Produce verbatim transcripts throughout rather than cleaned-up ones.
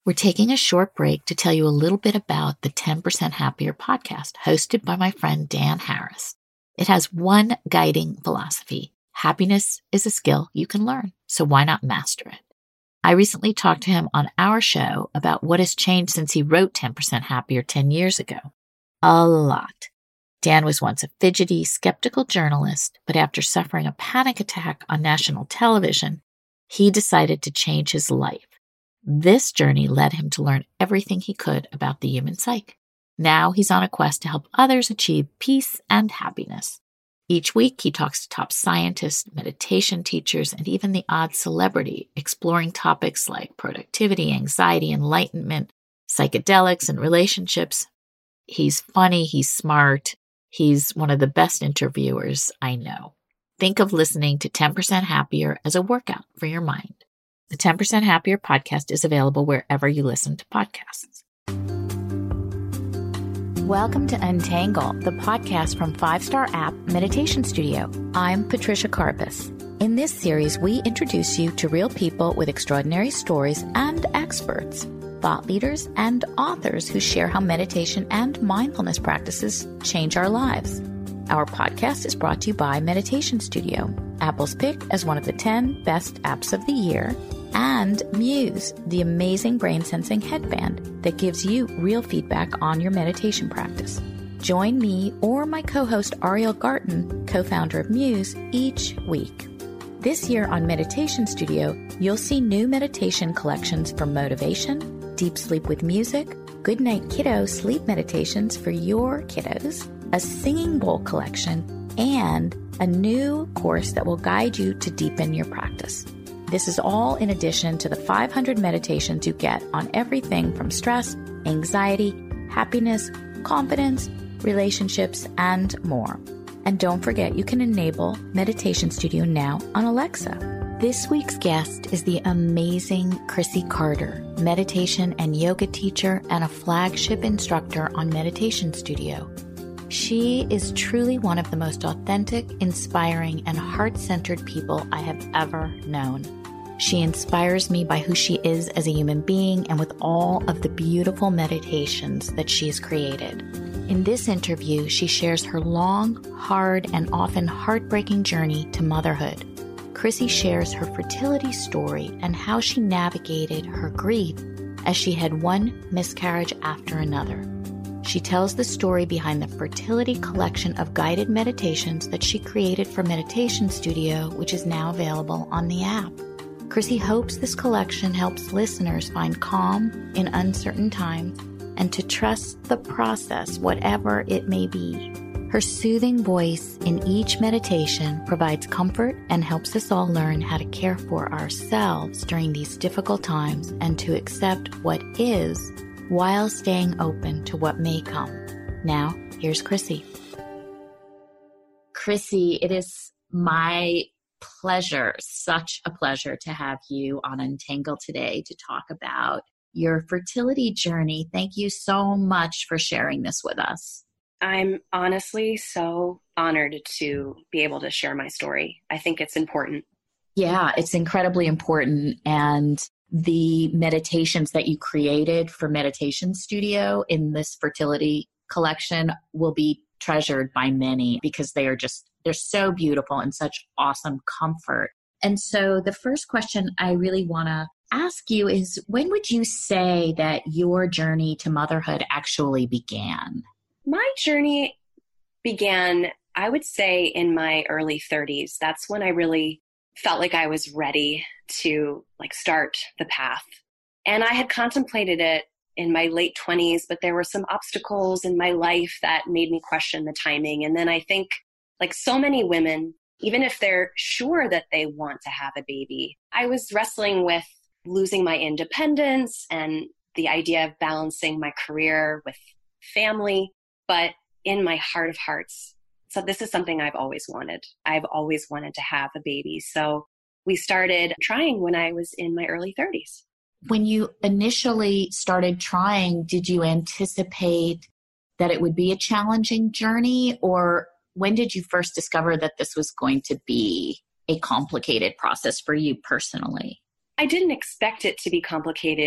We're taking a short break to tell you a little bit about the ten percent Happier podcast hosted by my friend Dan Harris. It has one guiding philosophy. Happiness is a skill you can learn, so why not master it? I recently talked to him on our show about what has changed since he wrote ten percent Happier ten years ago. A lot. Dan was once a fidgety, skeptical journalist, but after suffering a panic attack on national television, he decided to change his life. This journey led him to learn everything he could about the human psyche. Now he's on a quest to help others achieve peace and happiness. Each week, he talks to top scientists, meditation teachers, and even the odd celebrity, exploring topics like productivity, anxiety, enlightenment, psychedelics, and relationships. He's funny, he's smart, he's one of the best interviewers I know. Think of listening to ten percent Happier as a workout for your mind. The ten percent Happier podcast is available wherever you listen to podcasts. Welcome to Untangle, the podcast from Five Star App Meditation Studio. I'm Patricia Karpus. In this series, we introduce you to real people with extraordinary stories and experts, thought leaders and authors who share how meditation and mindfulness practices change our lives. Our podcast is brought to you by Meditation Studio, Apple's pick as one of the ten best apps of the year, and Muse, the amazing brain-sensing headband that gives you real feedback on your meditation practice. Join me or my co-host Ariel Garten, co-founder of Muse, each week. This year on Meditation Studio, you'll see new meditation collections for motivation, deep sleep with music, Goodnight Kiddo sleep meditations for your kiddos, a singing bowl collection, and a new course that will guide you to deepen your practice. This is all in addition to the five hundred meditations you get on everything from stress, anxiety, happiness, confidence, relationships, and more. And don't forget, you can enable Meditation Studio now on Alexa. This week's guest is the amazing Chrissy Carter, meditation and yoga teacher and a flagship instructor on Meditation Studio. She is truly one of the most authentic, inspiring, and heart-centered people I have ever known. She inspires me by who she is as a human being and with all of the beautiful meditations that she has created. In this interview, she shares her long, hard, and often heartbreaking journey to motherhood. Chrissy shares her fertility story and how she navigated her grief as she had one miscarriage after another. She tells the story behind the fertility collection of guided meditations that she created for Meditation Studio, which is now available on the app. Chrissy hopes this collection helps listeners find calm in uncertain times and to trust the process, whatever it may be. Her soothing voice in each meditation provides comfort and helps us all learn how to care for ourselves during these difficult times and to accept what is while staying open to what may come. Now, here's Chrissy. Chrissy, it is my pleasure, such a pleasure to have you on Untangle today to talk about your fertility journey. Thank you so much for sharing this with us. I'm honestly so honored to be able to share my story. I think it's important. Yeah, it's incredibly important. And the meditations that you created for Meditation Studio in this fertility collection will be treasured by many because they are just, they're so beautiful and such awesome comfort. And so the first question I really want to ask you is, when would you say that your journey to motherhood actually began? My journey began, I would say, in my early thirties. That's when I really felt like I was ready to like start the path. And I had contemplated it in my late twenties, but there were some obstacles in my life that made me question the timing. And then I think, like so many women, even if they're sure that they want to have a baby, I was wrestling with losing my independence and the idea of balancing my career with family. But in my heart of hearts, so this is something I've always wanted. I've always wanted to have a baby. So we started trying when I was in my early thirties. When you initially started trying, did you anticipate that it would be a challenging journey? Or when did you first discover that this was going to be a complicated process for you personally? I didn't expect it to be complicated,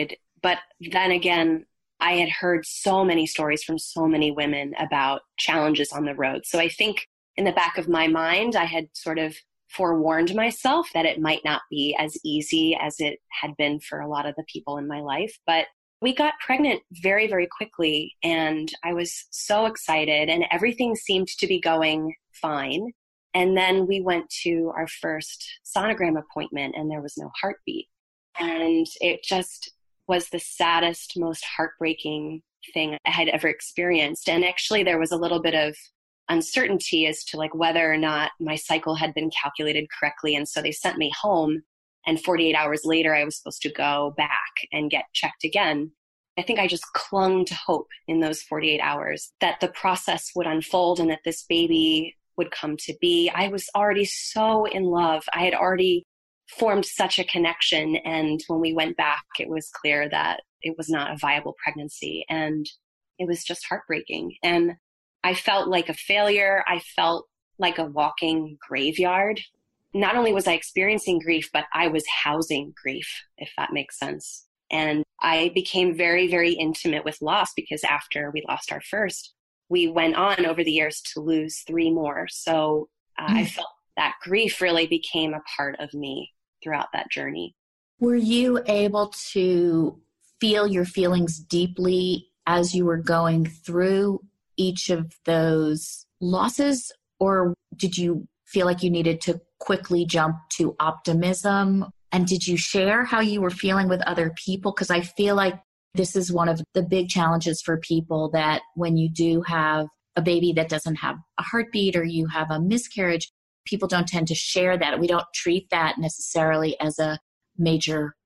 But then again, I had heard so many stories from so many women about challenges on the road. So I think in the back of my mind, I had sort of forewarned myself that it might not be as easy as it had been for a lot of the people in my life. But we got pregnant very, very quickly, and I was so excited, and everything seemed to be going fine. And then we went to our first sonogram appointment, and there was no heartbeat. And it just was the saddest, most heartbreaking thing I had ever experienced. And actually, there was a little bit of uncertainty as to like whether or not my cycle had been calculated correctly. And so they sent me home, and forty-eight hours later, I was supposed to go back and get checked again. I think I just clung to hope in those forty-eight hours that the process would unfold and that this baby would come to be. I was already so in love. I had already formed such a connection. And when we went back, it was clear that it was not a viable pregnancy. And it was just heartbreaking. And I felt like a failure. I felt like a walking graveyard. Not only was I experiencing grief, but I was housing grief, if that makes sense. And I became very, very intimate with loss because after we lost our first, we went on over the years to lose three more. So uh, mm. I felt that grief really became a part of me throughout that journey. Were you able to feel your feelings deeply as you were going through each of those losses, or did you feel like you needed to quickly jump to optimism? And did you share how you were feeling with other people? Because I feel like this is one of the big challenges for people, that when you do have a baby that doesn't have a heartbeat or you have a miscarriage, people don't tend to share that. We don't treat that necessarily as a major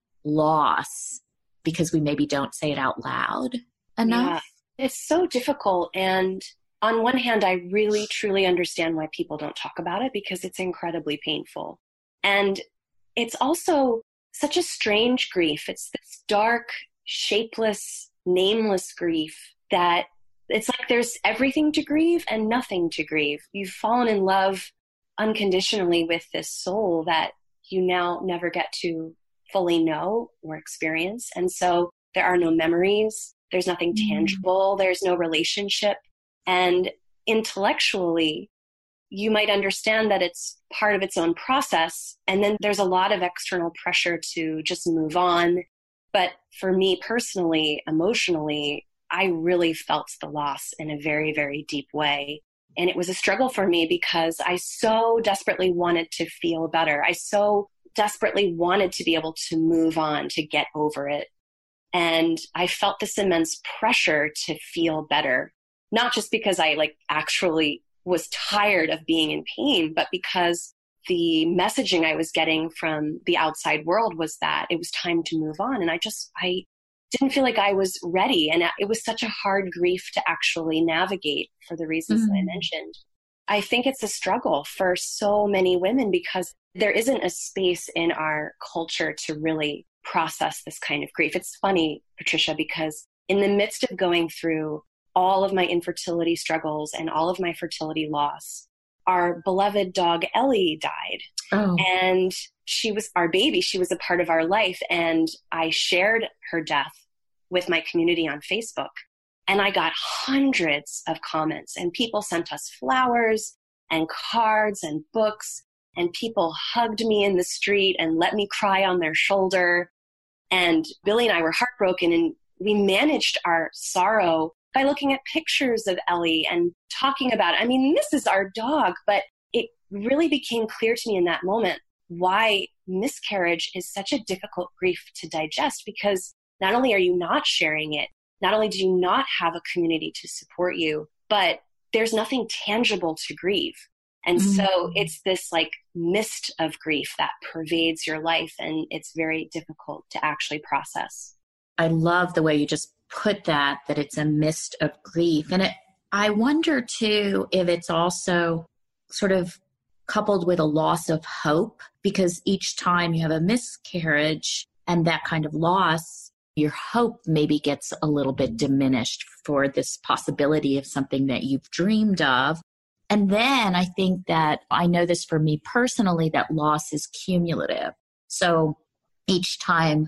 loss because we maybe don't say it out loud enough. Yeah, it's so difficult. And on one hand, I really, truly understand why people don't talk about it because it's incredibly painful. And it's also such a strange grief. It's this dark, shapeless, nameless grief that it's like there's everything to grieve and nothing to grieve. You've fallen in love unconditionally with this soul that you now never get to fully know or experience. And so there are no memories. There's nothing tangible. There's no relationship. And intellectually, you might understand that it's part of its own process. And then there's a lot of external pressure to just move on. But for me personally, emotionally, I really felt the loss in a very, very deep way. And it was a struggle for me because I so desperately wanted to feel better. I so desperately wanted to be able to move on, to get over it. And I felt this immense pressure to feel better, not just because I like actually was tired of being in pain, but because the messaging I was getting from the outside world was that it was time to move on. And I just, I didn't feel like I was ready. And it was such a hard grief to actually navigate for the reasons mm-hmm. that I mentioned. I think it's a struggle for so many women because there isn't a space in our culture to really process this kind of grief. It's funny, Patricia, because in the midst of going through all of my infertility struggles and all of my fertility loss, our beloved dog Ellie died. Oh. And she was our baby. She was a part of our life. And I shared her death with my community on Facebook. And I got hundreds of comments, and people sent us flowers and cards and books, and people hugged me in the street and let me cry on their shoulder. And Billy and I were heartbroken, and we managed our sorrow by looking at pictures of Ellie and talking about it. I mean, this is our dog, but it really became clear to me in that moment why miscarriage is such a difficult grief to digest, because not only are you not sharing it, not only do you not have a community to support you, but there's nothing tangible to grieve. And mm-hmm. so it's this like mist of grief that pervades your life, and it's very difficult to actually process. I love the way you just put that, that it's a mist of grief. And it, I wonder too if it's also sort of coupled with a loss of hope, because each time you have a miscarriage and that kind of loss, your hope maybe gets a little bit diminished for this possibility of something that you've dreamed of. And then I think that, I know this for me personally, that loss is cumulative. So each time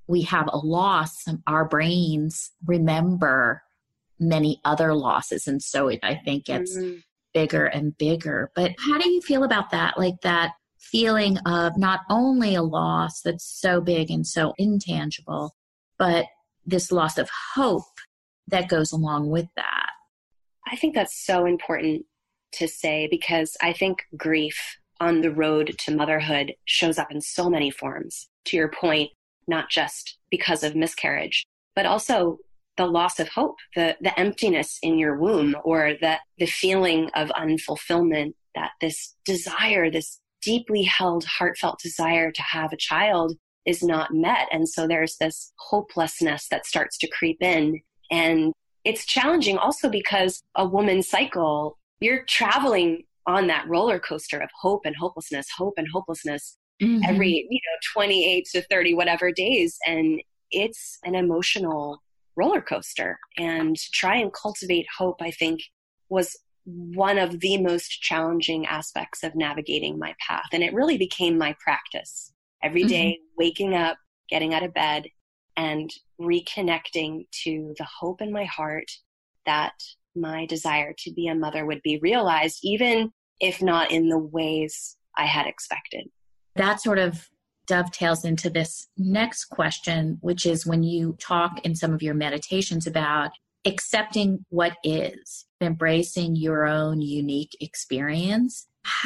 we have a loss, our brains remember many other losses. And so it, I think, gets mm-hmm. bigger and bigger. But how do you feel about that? Like that feeling of not only a loss that's so big and so intangible, but this loss of hope that goes along with that. I think that's so important to say, because I think grief on the road to motherhood shows up in so many forms. To your point, not just because of miscarriage, but also the loss of hope, the the emptiness in your womb, or the, the feeling of unfulfillment, that this desire, this deeply held, heartfelt desire to have a child is not met. And so there's this hopelessness that starts to creep in. And it's challenging also because a woman's cycle, you're traveling on that roller coaster of hope and hopelessness, hope and hopelessness, mm-hmm. every, you know, twenty-eight to thirty, whatever days. And it's an emotional roller coaster. And to try and cultivate hope, I think, was one of the most challenging aspects of navigating my path. And it really became my practice. Every day, mm-hmm. waking up, getting out of bed, and reconnecting to the hope in my heart that my desire to be a mother would be realized, even if not in the ways I had expected. That sort of dovetails into this next question, which is when you talk in some of your meditations about accepting what is, embracing your own unique experience.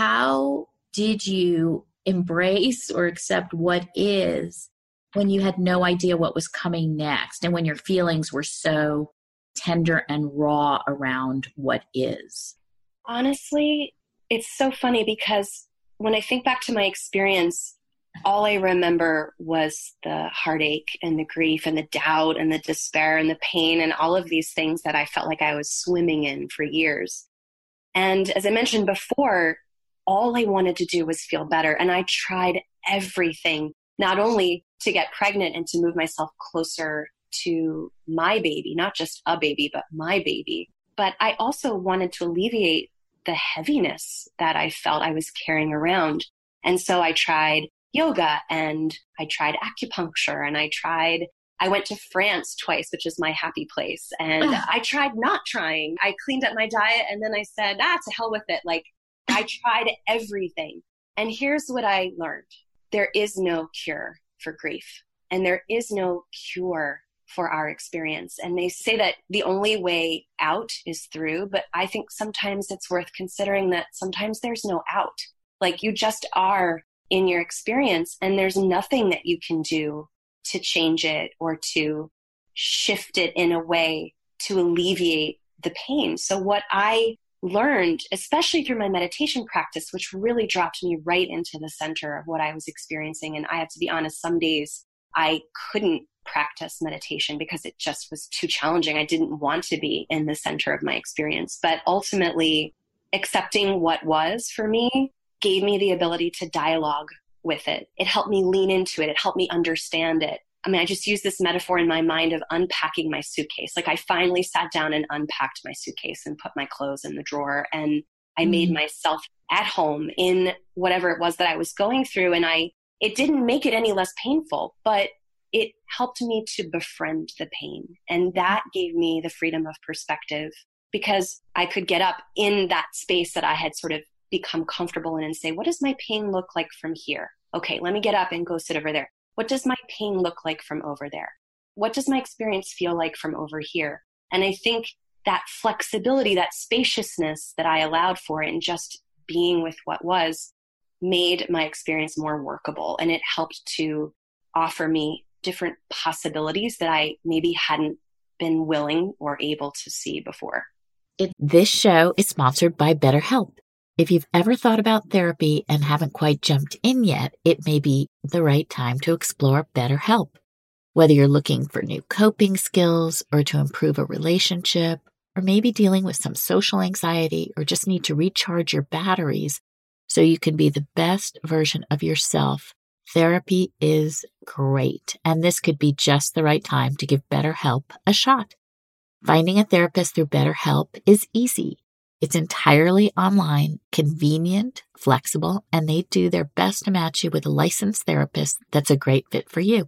How did you embrace or accept what is when you had no idea what was coming next, and when your feelings were so tender and raw around what is? Honestly, it's so funny because when I think back to my experience, all I remember was the heartache and the grief and the doubt and the despair and the pain and all of these things that I felt like I was swimming in for years. And as I mentioned before, all I wanted to do was feel better. And I tried everything, not only to get pregnant and to move myself closer to my baby, not just a baby, but my baby. But I also wanted to alleviate the heaviness that I felt I was carrying around. And so I tried yoga, and I tried acupuncture, and I tried, I went to France twice, which is my happy place. And I tried not trying. I cleaned up my diet, and then I said, ah, to hell with it. Like, I tried everything. And here's what I learned. There is no cure for grief, and there is no cure for our experience. And they say that the only way out is through, but I think sometimes it's worth considering that sometimes there's no out. Like, you just are in your experience, and there's nothing that you can do to change it or to shift it in a way to alleviate the pain. So what I learned, especially through my meditation practice, which really dropped me right into the center of what I was experiencing. And I have to be honest, some days I couldn't practice meditation because it just was too challenging. I didn't want to be in the center of my experience. But ultimately, accepting what was for me gave me the ability to dialogue with it. It helped me lean into it. It helped me understand it. I mean, I just use this metaphor in my mind of unpacking my suitcase. Like, I finally sat down and unpacked my suitcase and put my clothes in the drawer, and I mm-hmm. made myself at home in whatever it was that I was going through. And I, it didn't make it any less painful, but it helped me to befriend the pain. And that gave me the freedom of perspective, because I could get up in that space that I had sort of become comfortable in and say, what does my pain look like from here? Okay, let me get up and go sit over there. What does my pain look like from over there? What does my experience feel like from over here? And I think that flexibility, that spaciousness that I allowed for it and just being with what was, made my experience more workable. And it helped to offer me different possibilities that I maybe hadn't been willing or able to see before. It, this show is sponsored by BetterHelp. If you've ever thought about therapy and haven't quite jumped in yet, it may be the right time to explore BetterHelp. Whether you're looking for new coping skills or to improve a relationship, or maybe dealing with some social anxiety or just need to recharge your batteries so you can be the best version of yourself, therapy is great. And this could be just the right time to give BetterHelp a shot. Finding a therapist through BetterHelp is easy. It's entirely online, convenient, flexible, and they do their best to match you with a licensed therapist that's a great fit for you.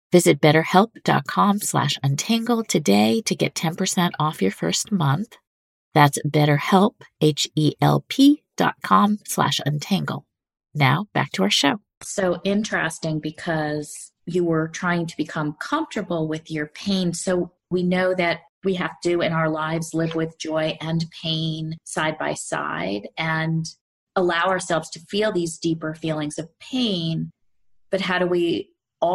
Visit betterhelp.com slash untangle today to get ten percent off your first month. That's betterhelp, H-E-L-P dot com slash untangle. Now back to our show. So interesting because you were trying to become comfortable with your pain. So we know that we have to in our lives live with joy and pain side by side and allow ourselves to feel these deeper feelings of pain. But how do we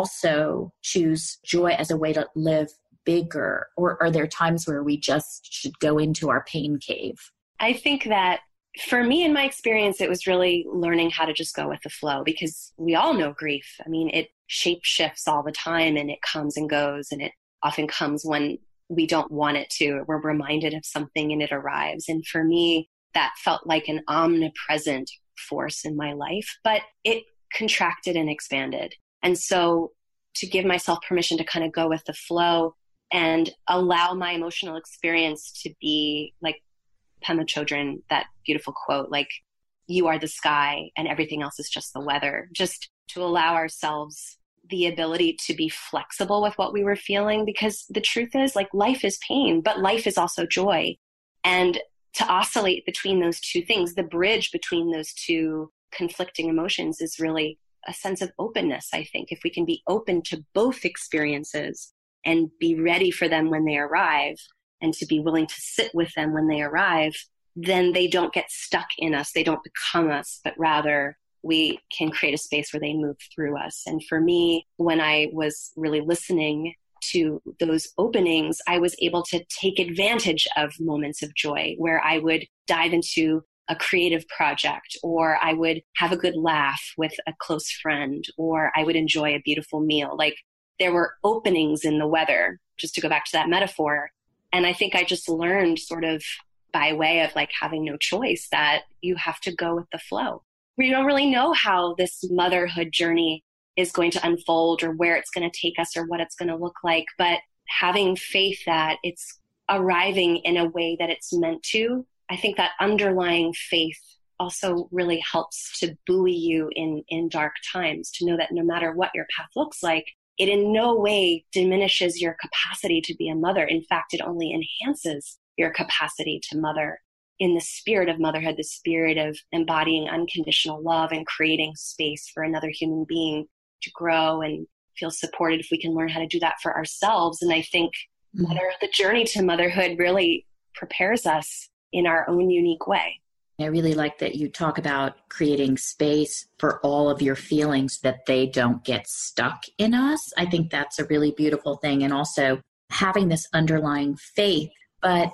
also choose joy as a way to live bigger? Or are there times where we just should go into our pain cave? I think that for me, in my experience, it was really learning how to just go with the flow, because we all know grief. I mean, it shape shifts all the time, and it comes and goes, and it often comes when we don't want it to. We're reminded of something and it arrives. And for me, that felt like an omnipresent force in my life, but it contracted and expanded. And so to give myself permission to kind of go with the flow and allow my emotional experience to be like Pema Chodron, that beautiful quote, like, you are the sky and everything else is just the weather. Just to allow ourselves the ability to be flexible with what we were feeling, because the truth is, like, life is pain, but life is also joy. And to oscillate between those two things, the bridge between those two conflicting emotions is really a sense of openness, I think. If we can be open to both experiences and be ready for them when they arrive, and to be willing to sit with them when they arrive, then they don't get stuck in us. They don't become us, but rather we can create a space where they move through us. And for me, when I was really listening to those openings, I was able to take advantage of moments of joy where I would dive into a creative project, or I would have a good laugh with a close friend, or I would enjoy a beautiful meal. Like, there were openings in the weather, just to go back to that metaphor. And I think I just learned, sort of by way of like having no choice, that you have to go with the flow. We don't really know how this motherhood journey is going to unfold, or where it's going to take us, or what it's going to look like. But having faith that it's arriving in a way that it's meant to, I think that underlying faith also really helps to buoy you in, in dark times, to know that no matter what your path looks like, it in no way diminishes your capacity to be a mother. In fact, it only enhances your capacity to mother in the spirit of motherhood, the spirit of embodying unconditional love and creating space for another human being to grow and feel supported, if we can learn how to do that for ourselves. And I think mm-hmm. mother, the journey to motherhood really prepares us in our own unique way. I really like that you talk about creating space for all of your feelings, that they don't get stuck in us. I think that's a really beautiful thing. And also having this underlying faith, but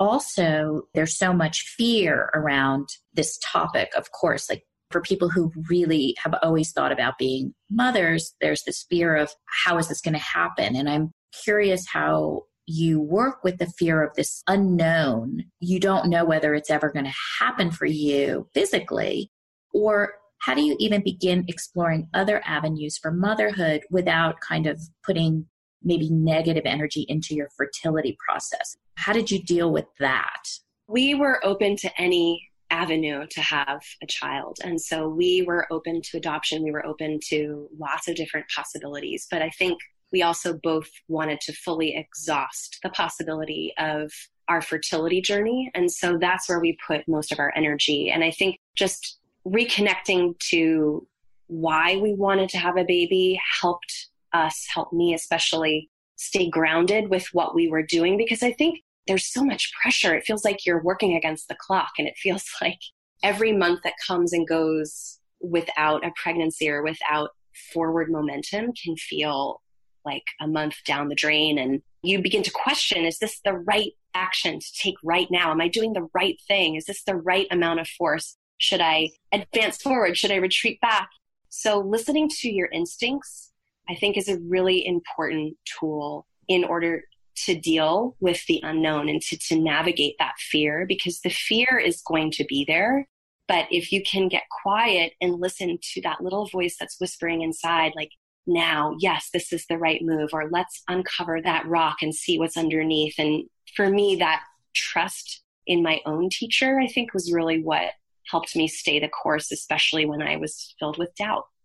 also there's so much fear around this topic. Of course, like for people who really have always thought about being mothers, there's this fear of, how is this going to happen? And I'm curious how you work with the fear of this unknown. You don't know whether it's ever going to happen for you physically, or how do you even begin exploring other avenues for motherhood without kind of putting maybe negative energy into your fertility process? How did you deal with that? We were open to any avenue to have a child. And so we were open to adoption. We were open to lots of different possibilities. But I think we also both wanted to fully exhaust the possibility of our fertility journey. And so that's where we put most of our energy. And I think just reconnecting to why we wanted to have a baby helped us, helped me especially, stay grounded with what we were doing. Because I think there's so much pressure. It feels like you're working against the clock. And it feels like every month that comes and goes without a pregnancy or without forward momentum can feel like a month down the drain. And you begin to question, is this the right action to take right now? Am I doing the right thing? Is this the right amount of force? Should I advance forward? Should I retreat back? So listening to your instincts, I think, is a really important tool in order to deal with the unknown and to, to navigate that fear, because the fear is going to be there. But if you can get quiet and listen to that little voice that's whispering inside, like, now, yes, this is the right move, or let's uncover that rock and see what's underneath. And for me, that trust in my own teacher, I think, was really what helped me stay the course, especially when I was filled with doubt.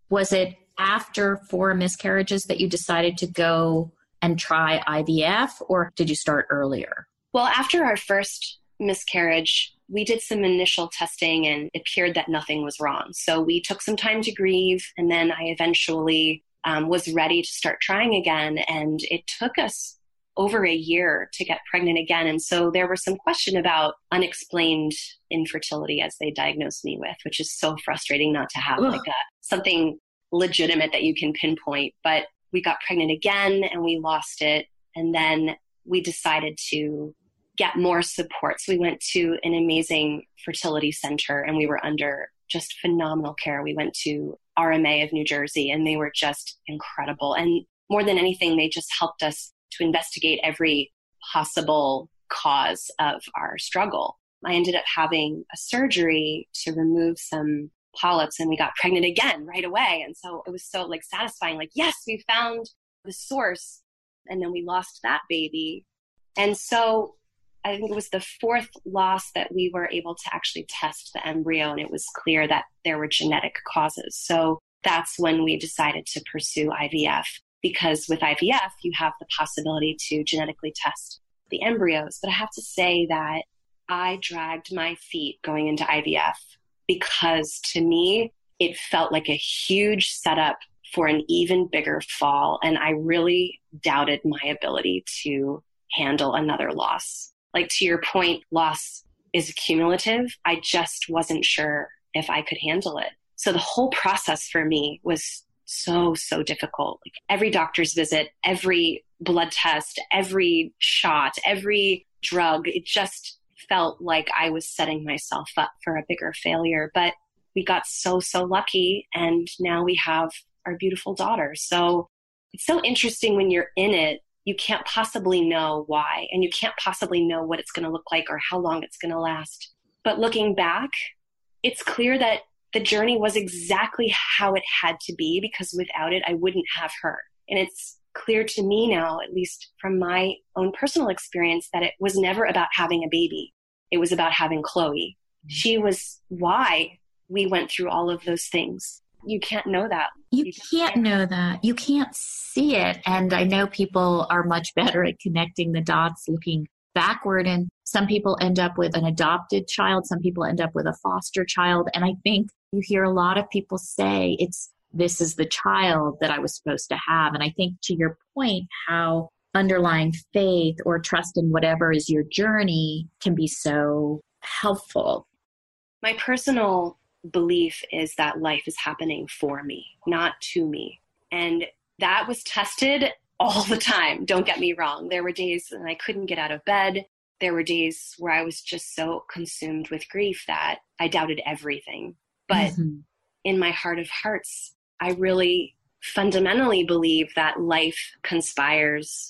Was it after four miscarriages that you decided to go and try I V F, or did you start earlier? Well, after our first miscarriage, we did some initial testing and it appeared that nothing was wrong. So we took some time to grieve, and then I eventually um, was ready to start trying again. And it took us over a year to get pregnant again. And so there was some question about unexplained infertility, as they diagnosed me with, which is so frustrating not to have Ugh. like a, something legitimate that you can pinpoint. But we got pregnant again and we lost it. And then we decided to get more support. So we went to an amazing fertility center and we were under just phenomenal care. We went to R M A of New Jersey and they were just incredible. And more than anything, they just helped us to investigate every possible cause of our struggle. I ended up having a surgery to remove some polyps and we got pregnant again right away. And so it was so like satisfying, like, yes, we found the source. And then we lost that baby. And so I think it was the fourth loss that we were able to actually test the embryo, and it was clear that there were genetic causes. So that's when we decided to pursue I V F, because with I V F, you have the possibility to genetically test the embryos. But I have to say that I dragged my feet going into I V F because to me, it felt like a huge setup for an even bigger fall. And I really doubted my ability to handle another loss. Like to your point, loss is cumulative. I just wasn't sure if I could handle it. So the whole process for me was so, so difficult. Like every doctor's visit, every blood test, every shot, every drug, it just felt like I was setting myself up for a bigger failure. But we got so, so lucky. And now we have our beautiful daughter. So it's so interesting when you're in it. You can't possibly know why, and you can't possibly know what it's going to look like or how long it's going to last. But looking back, it's clear that the journey was exactly how it had to be, because without it, I wouldn't have her. And it's clear to me now, at least from my own personal experience, that it was never about having a baby. It was about having Chloe. She was why we went through all of those things. You can't know that. You, you can't know that. You can't see it. And I know people are much better at connecting the dots looking backward. And some people end up with an adopted child. Some people end up with a foster child. And I think you hear a lot of people say it's, this is the child that I was supposed to have. And I think to your point, how underlying faith or trust in whatever is your journey can be so helpful. My personal belief is that life is happening for me, not to me. And that was tested all the time. Don't get me wrong. There were days when I couldn't get out of bed. There were days where I was just so consumed with grief that I doubted everything. But mm-hmm. in my heart of hearts, I really fundamentally believe that life conspires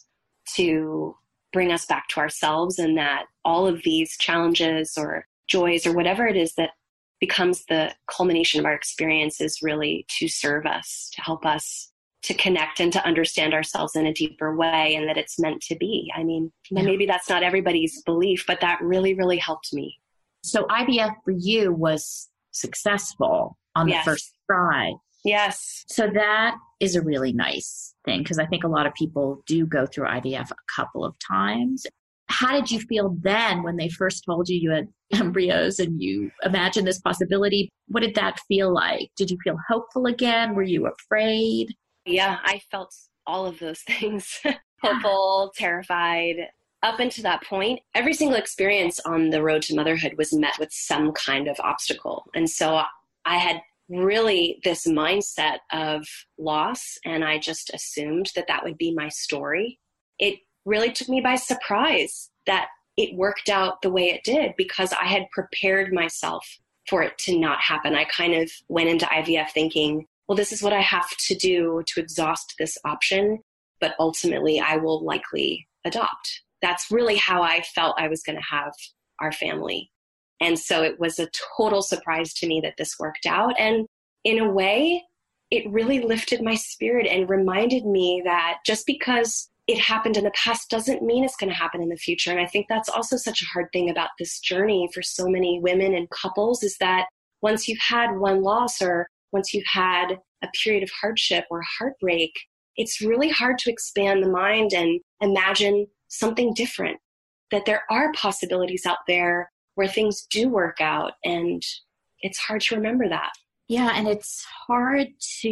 to bring us back to ourselves, and that all of these challenges or joys or whatever it is that becomes the culmination of our experiences really to serve us, to help us to connect and to understand ourselves in a deeper way, and that it's meant to be. I mean, yeah. maybe that's not everybody's belief, but that really, really helped me. So I V F for you was successful on the yes. first try. Yes. So that is a really nice thing, because I think a lot of people do go through I V F a couple of times. How did you feel then when they first told you you had embryos and you imagined this possibility? What did that feel like? Did you feel hopeful again? Were you afraid? Yeah, I felt all of those things. Hopeful, terrified. Up until that point, every single experience on the road to motherhood was met with some kind of obstacle. And so I had really this mindset of loss, and I just assumed that that would be my story. It really took me by surprise that it worked out the way it did, because I had prepared myself for it to not happen. I kind of went into I V F thinking, well, this is what I have to do to exhaust this option, but ultimately I will likely adopt. That's really how I felt I was going to have our family. And so it was a total surprise to me that this worked out. And in a way, it really lifted my spirit and reminded me that just because it happened in the past doesn't mean it's going to happen in the future. And I think that's also such a hard thing about this journey for so many women and couples, is that once you've had one loss or once you've had a period of hardship or heartbreak, it's really hard to expand the mind and imagine something different, that there are possibilities out there where things do work out. And it's hard to remember that. Yeah, and it's hard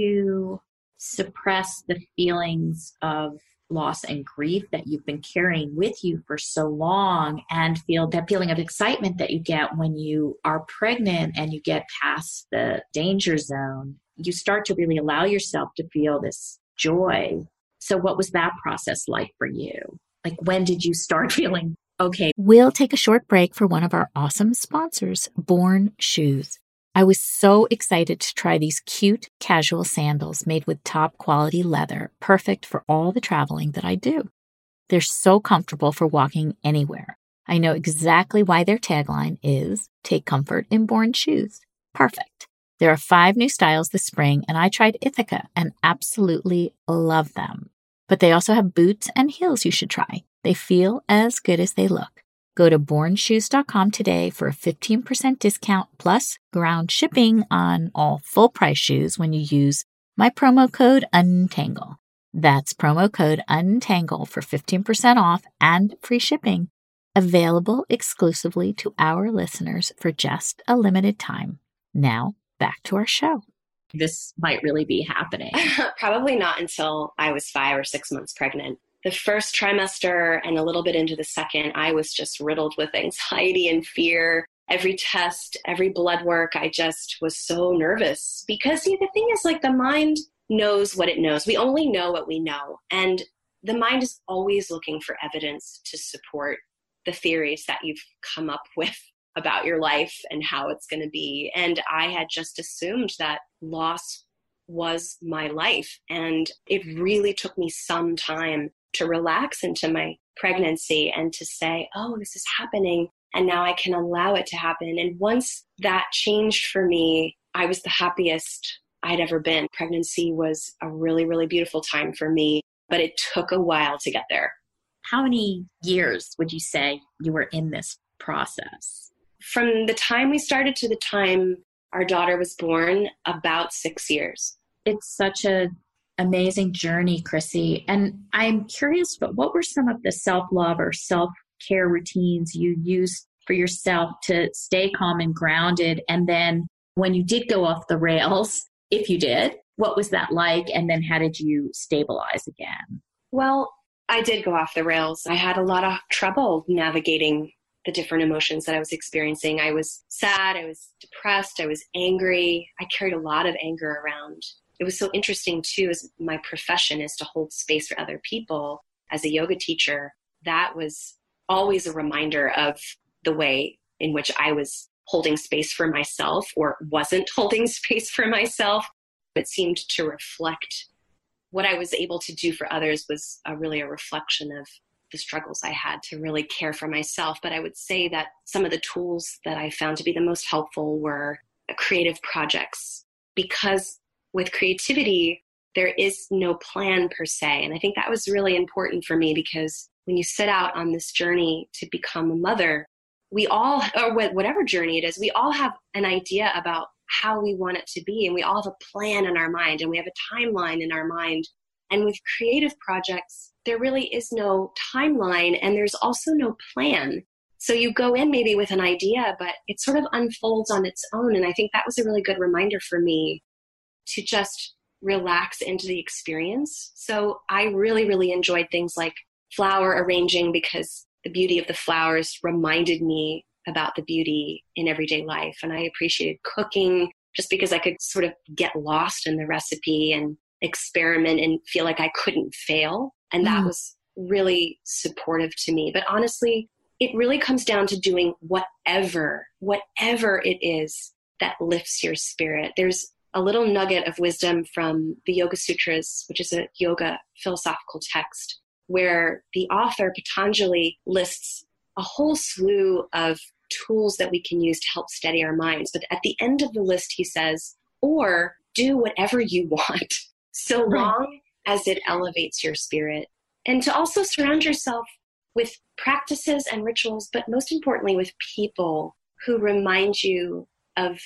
to suppress the feelings of loss and grief that you've been carrying with you for so long, and feel that feeling of excitement that you get when you are pregnant and you get past the danger zone. You start to really allow yourself to feel this joy. So what was that process like for you? Like, when did you start feeling okay? We'll take a short break for one of our awesome sponsors, Born Shoes. I was so excited to try these cute casual sandals made with top quality leather, perfect for all the traveling that I do. They're so comfortable for walking anywhere. I know exactly why their tagline is "Take comfort in Born Shoes." Perfect. There are five new styles this spring, and I tried Ithaca and absolutely love them. But they also have boots and heels you should try. They feel as good as they look. Go to born shoes dot com today for a fifteen percent discount plus ground shipping on all full price shoes when you use my promo code UNTANGLE. That's promo code UNTANGLE for fifteen percent off and free shipping. Available exclusively to our listeners for just a limited time. Now, back to our show. This might really be happening. Probably not until I was five or six months pregnant. The first trimester and a little bit into the second, I was just riddled with anxiety and fear. Every test, every blood work, I just was so nervous because, see, the thing is, like, the mind knows what it knows. We only know what we know. And the mind is always looking for evidence to support the theories that you've come up with about your life and how it's going to be. And I had just assumed that loss was my life. And it really took me some time to relax into my pregnancy and to say, oh, this is happening, and now I can allow it to happen. And once that changed for me, I was the happiest I'd ever been. Pregnancy was a really, really beautiful time for me, but it took a while to get there. How many years would you say you were in this process? From the time we started to the time our daughter was born, about six years. It's such a amazing journey, Chrissy. And I'm curious, but what were some of the self-love or self-care routines you used for yourself to stay calm and grounded? And then when you did go off the rails, if you did, what was that like? And then how did you stabilize again? Well, I did go off the rails. I had a lot of trouble navigating the different emotions that I was experiencing. I was sad, I was depressed, I was angry. I carried a lot of anger around. It was so interesting, too, as my profession is to hold space for other people. As a yoga teacher, that was always a reminder of the way in which I was holding space for myself or wasn't holding space for myself. It seemed to reflect what I was able to do for others was a, really a reflection of the struggles I had to really care for myself. But I would say that some of the tools that I found to be the most helpful were creative projects, because with creativity, there is no plan per se. And I think that was really important for me, because when you set out on this journey to become a mother, we all, or whatever journey it is, we all have an idea about how we want it to be. And we all have a plan in our mind, and we have a timeline in our mind. And with creative projects, there really is no timeline, and there's also no plan. So you go in maybe with an idea, but it sort of unfolds on its own. And I think that was a really good reminder for me to just relax into the experience. So I really, really enjoyed things like flower arranging, because the beauty of the flowers reminded me about the beauty in everyday life. And I appreciated cooking just because I could sort of get lost in the recipe and experiment and feel like I couldn't fail. And that mm. was really supportive to me. But honestly, it really comes down to doing whatever, whatever it is that lifts your spirit. There's a little nugget of wisdom from the Yoga Sutras, which is a yoga philosophical text, where the author Patanjali lists a whole slew of tools that we can use to help steady our minds. But at the end of the list, he says, or do whatever you want, so long as it elevates your spirit. And to also surround yourself with practices and rituals, but most importantly with people who remind you of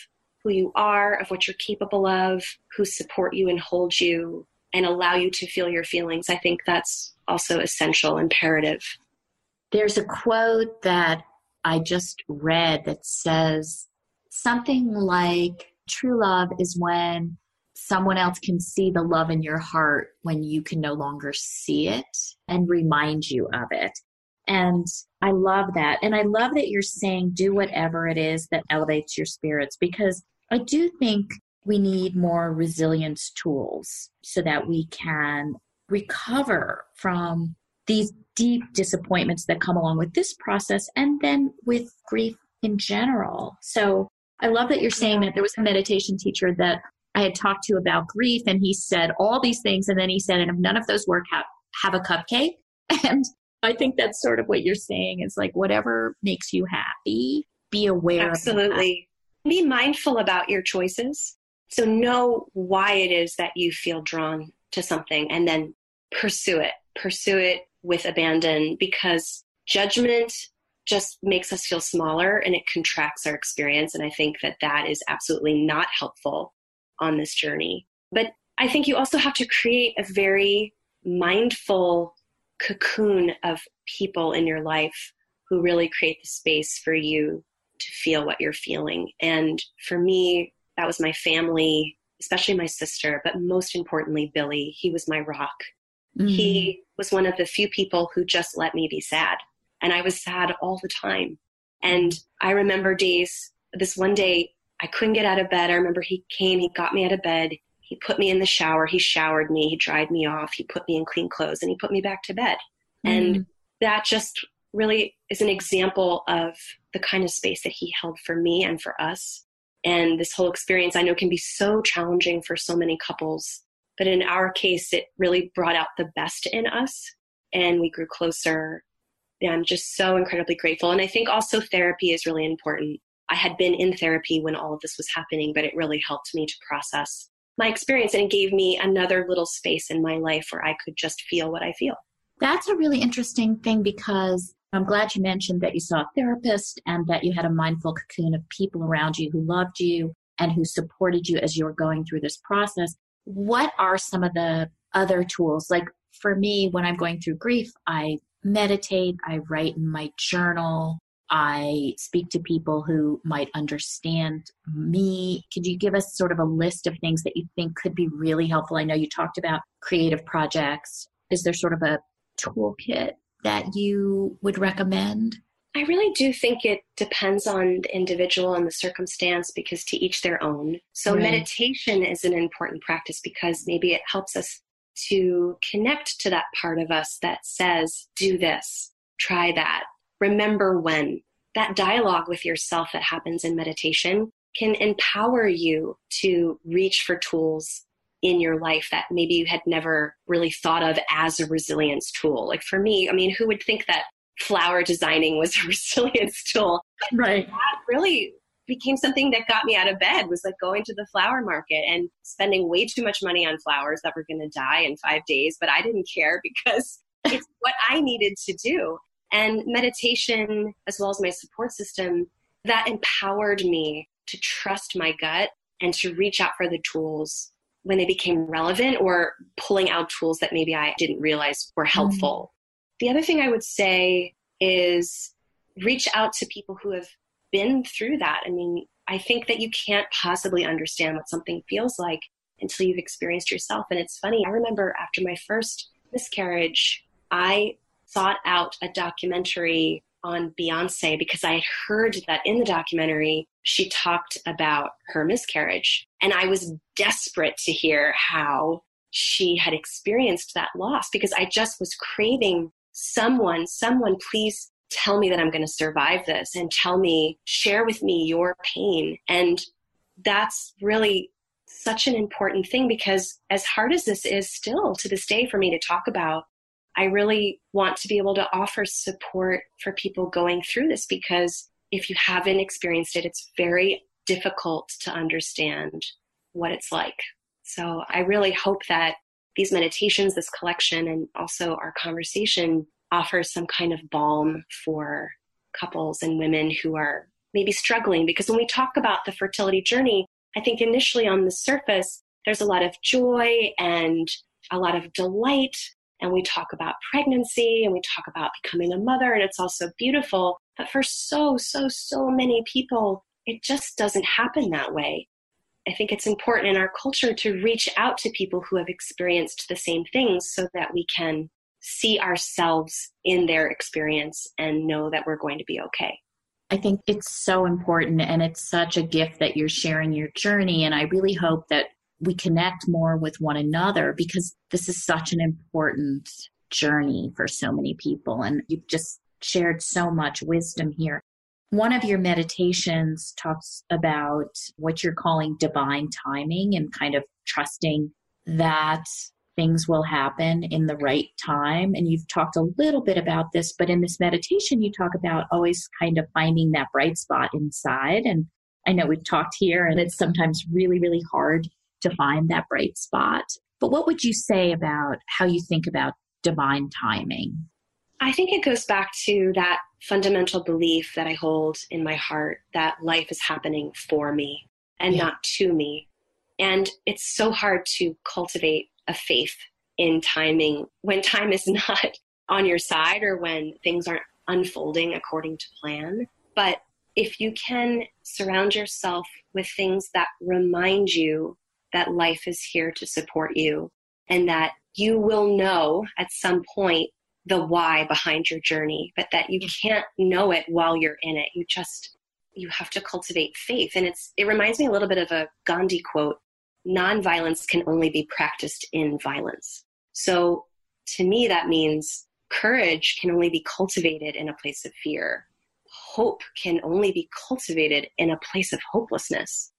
who you are, of what you're capable of, who support you and hold you and allow you to feel your feelings. I think that's also essential, imperative. There's a quote that I just read that says something like, true love is when someone else can see the love in your heart when you can no longer see it and remind you of it. And I love that. And I love that you're saying do whatever it is that elevates your spirits, because I do think we need more resilience tools so that we can recover from these deep disappointments that come along with this process and then with grief in general. So I love that you're saying that. There was a meditation teacher that I had talked to about grief, and he said all these things, and then he said, and if none of those work, have, have a cupcake. And I think that's sort of what you're saying is like, whatever makes you happy, be aware Absolutely. of Absolutely. Be mindful about your choices. So know why it is that you feel drawn to something and then pursue it. Pursue it with abandon, because judgment just makes us feel smaller and it contracts our experience. And I think that that is absolutely not helpful on this journey. But I think you also have to create a very mindful cocoon of people in your life who really create the space for you to feel what you're feeling. And for me, that was my family, especially my sister, but most importantly, Billy. He was my rock. Mm-hmm. He was one of the few people who just let me be sad. And I was sad all the time. And I remember days, this one day, I couldn't get out of bed. I remember he came, he got me out of bed. He put me in the shower. He showered me. He dried me off. He put me in clean clothes and he put me back to bed. Mm. And that just really is an example of the kind of space that he held for me and for us. And this whole experience I know can be so challenging for so many couples. But in our case, it really brought out the best in us and we grew closer. And I'm just so incredibly grateful. And I think also therapy is really important. I had been in therapy when all of this was happening, but it really helped me to process my experience, and it gave me another little space in my life where I could just feel what I feel. That's a really interesting thing, because I'm glad you mentioned that you saw a therapist and that you had a mindful cocoon of people around you who loved you and who supported you as you were going through this process. What are some of the other tools? Like for me, when I'm going through grief, I meditate, I write in my journal, I speak to people who might understand me. Could you give us sort of a list of things that you think could be really helpful? I know you talked about creative projects. Is there sort of a toolkit that you would recommend? I really do think it depends on the individual and the circumstance, because to each their own. So right. Meditation is an important practice because maybe it helps us to connect to that part of us that says, do this, try that. Remember when. That dialogue with yourself that happens in meditation can empower you to reach for tools in your life that maybe you had never really thought of as a resilience tool. Like for me, I mean, who would think that flower designing was a resilience tool? Right. That really became something that got me out of bed, was like going to the flower market and spending way too much money on flowers that were going to die in five days. But I didn't care because it's what I needed to do. And meditation, as well as my support system, that empowered me to trust my gut and to reach out for the tools when they became relevant, or pulling out tools that maybe I didn't realize were helpful. Mm. The other thing I would say is reach out to people who have been through that. I mean, I think that you can't possibly understand what something feels like until you've experienced yourself. And it's funny, I remember after my first miscarriage, I sought out a documentary on Beyonce because I had heard that in the documentary, she talked about her miscarriage. And I was desperate to hear how she had experienced that loss, because I just was craving someone, someone, please tell me that I'm going to survive this, and tell me, share with me your pain. And that's really such an important thing, because as hard as this is still to this day for me to talk about, I really want to be able to offer support for people going through this, because if you haven't experienced it, it's very difficult to understand what it's like. So I really hope that these meditations, this collection, and also our conversation offers some kind of balm for couples and women who are maybe struggling. Because when we talk about the fertility journey, I think initially on the surface, there's a lot of joy and a lot of delight. And we talk about pregnancy and we talk about becoming a mother, and it's also beautiful. But for so, so, so many people, it just doesn't happen that way. I think it's important in our culture to reach out to people who have experienced the same things so that we can see ourselves in their experience and know that we're going to be okay. I think it's so important, and it's such a gift that you're sharing your journey. And I really hope that we connect more with one another, because this is such an important journey for so many people. And you've just shared so much wisdom here. One of your meditations talks about what you're calling divine timing and kind of trusting that things will happen in the right time. And you've talked a little bit about this, but in this meditation, you talk about always kind of finding that bright spot inside. And I know we've talked here, and it's sometimes really, really hard to find that bright spot. But what would you say about how you think about divine timing? I think it goes back to that fundamental belief that I hold in my heart that life is happening for me and yeah. not to me. And it's so hard to cultivate a faith in timing when time is not on your side or when things aren't unfolding according to plan. But if you can surround yourself with things that remind you that life is here to support you and that you will know at some point the why behind your journey, but that you can't know it while you're in it. You just, you have to cultivate faith. And it's, it reminds me a little bit of a Gandhi quote: nonviolence can only be practiced in violence. So to me, that means courage can only be cultivated in a place of fear. Hope can only be cultivated in a place of hopelessness.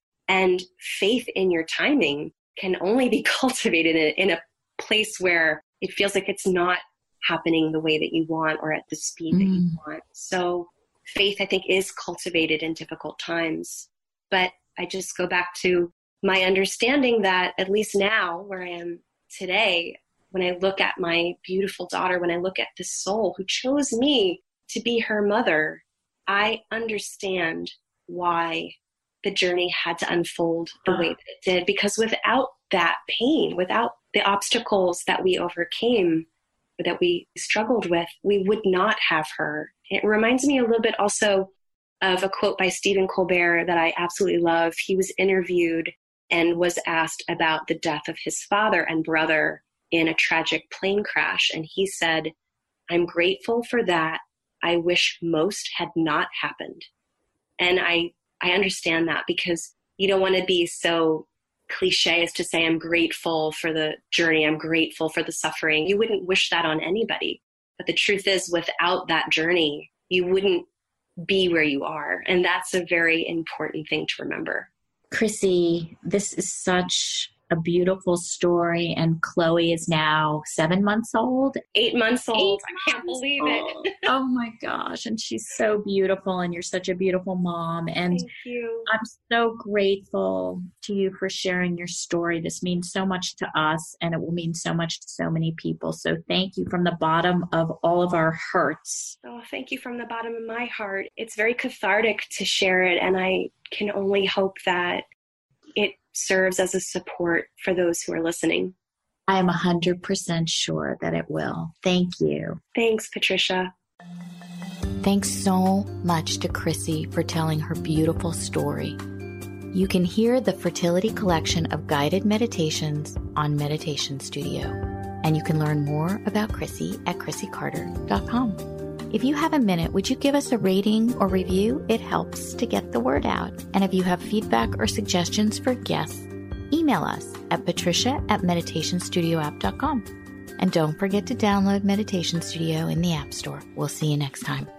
And faith in your timing can only be cultivated in a place where it feels like it's not happening the way that you want or at the speed mm. that you want. So faith, I think, is cultivated in difficult times. But I just go back to my understanding that at least now where I am today, when I look at my beautiful daughter, when I look at this soul who chose me to be her mother, I understand why the journey had to unfold the way that it did. Because without that pain, without the obstacles that we overcame, that we struggled with, we would not have her. It reminds me a little bit also of a quote by Stephen Colbert that I absolutely love. He was interviewed and was asked about the death of his father and brother in a tragic plane crash. And he said, "I'm grateful for that. I wish most had not happened." And I, I understand that, because you don't want to be so cliche as to say, I'm grateful for the journey, I'm grateful for the suffering. You wouldn't wish that on anybody. But the truth is, without that journey, you wouldn't be where you are. And that's a very important thing to remember. Chrissy, this is such a beautiful story. And Chloe is now seven months old. Eight months old. Eight I can't months believe old. it. Oh my gosh. And she's so beautiful. And you're such a beautiful mom. And thank you. I'm so grateful to you for sharing your story. This means so much to us, and it will mean so much to so many people. So thank you from the bottom of all of our hearts. Oh, thank you from the bottom of my heart. It's very cathartic to share it. And I can only hope that it serves as a support for those who are listening. I am one hundred percent sure that it will. Thank you. Thanks, Patricia. Thanks so much to Chrissy for telling her beautiful story. You can hear the Fertility Collection of guided meditations on Meditation Studio. And you can learn more about Chrissy at chrissy carter dot com. If you have a minute, would you give us a rating or review? It helps to get the word out. And if you have feedback or suggestions for guests, email us at patricia at meditation studio app dot com. And don't forget to download Meditation Studio in the App Store. We'll see you next time.